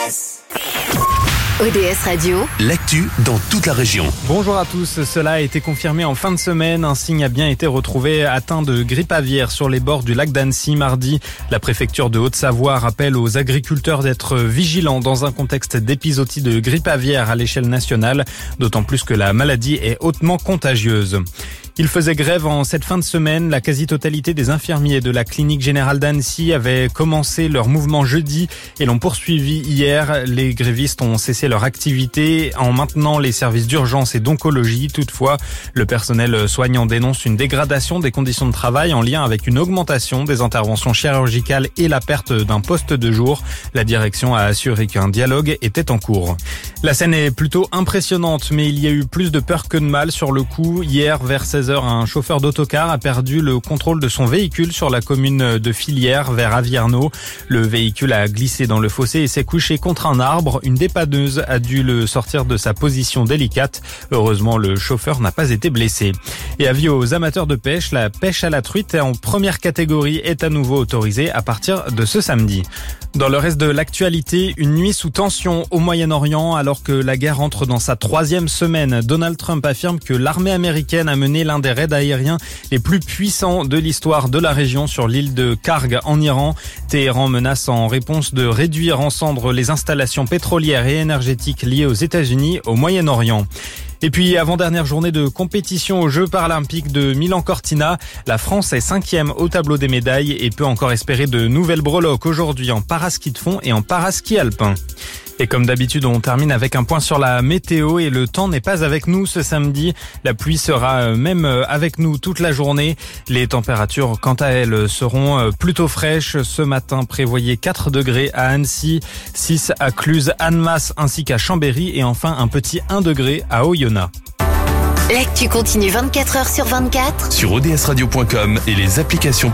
ODS Radio, l'actu dans toute la région. Bonjour à tous, cela a été confirmé en fin de semaine. Un signe a bien été retrouvé atteint de grippe aviaire sur les bords du lac d'Annecy mardi. La préfecture de Haute-Savoie rappelle aux agriculteurs d'être vigilants dans un contexte d'épisodie de grippe aviaire à l'échelle nationale, d'autant plus que la maladie est hautement contagieuse. Il faisait grève en cette fin de semaine. La quasi-totalité des infirmiers de la clinique générale d'Annecy avaient commencé leur mouvement jeudi et l'ont poursuivi hier. Les grévistes ont cessé leur activité en maintenant les services d'urgence et d'oncologie. Toutefois, le personnel soignant dénonce une dégradation des conditions de travail en lien avec une augmentation des interventions chirurgicales et la perte d'un poste de jour. La direction a assuré qu'un dialogue était en cours. La scène est plutôt impressionnante, mais il y a eu plus de peur que de mal sur le coup. Hier, vers 16h, un chauffeur d'autocar a perdu le contrôle de son véhicule sur la commune de Filière vers Avierno. Le véhicule a glissé dans le fossé et s'est couché contre un arbre. Une dépanneuse a dû le sortir de sa position délicate. Heureusement, le chauffeur n'a pas été blessé. Et avis aux amateurs de pêche, la pêche à la truite en première catégorie est à nouveau autorisée à partir de ce samedi. Dans le reste de l'actualité, une nuit sous tension au Moyen-Orient alors que la guerre entre dans sa 3e semaine. Donald Trump affirme que l'armée américaine a mené l'un des raids aériens les plus puissants de l'histoire de la région sur l'île de Karg en Iran. Téhéran menace en réponse de réduire en cendres les installations pétrolières et énergétiques liées aux États-Unis au Moyen-Orient. Et puis, avant-dernière journée de compétition aux Jeux paralympiques de Milan-Cortina, la France est 5e au tableau des médailles et peut encore espérer de nouvelles breloques aujourd'hui en paraski de fond et en paraski alpin. Et comme d'habitude, on termine avec un point sur la météo et le temps n'est pas avec nous ce samedi. La pluie sera même avec nous toute la journée. Les températures, quant à elles, seront plutôt fraîches. Ce matin, prévoyez 4 degrés à Annecy, 6 à Cluse, Annemasse ainsi qu'à Chambéry et enfin un petit 1 degré à Oyonnax. l'actu continue 24h sur 24 Sur odsradio.com et les applications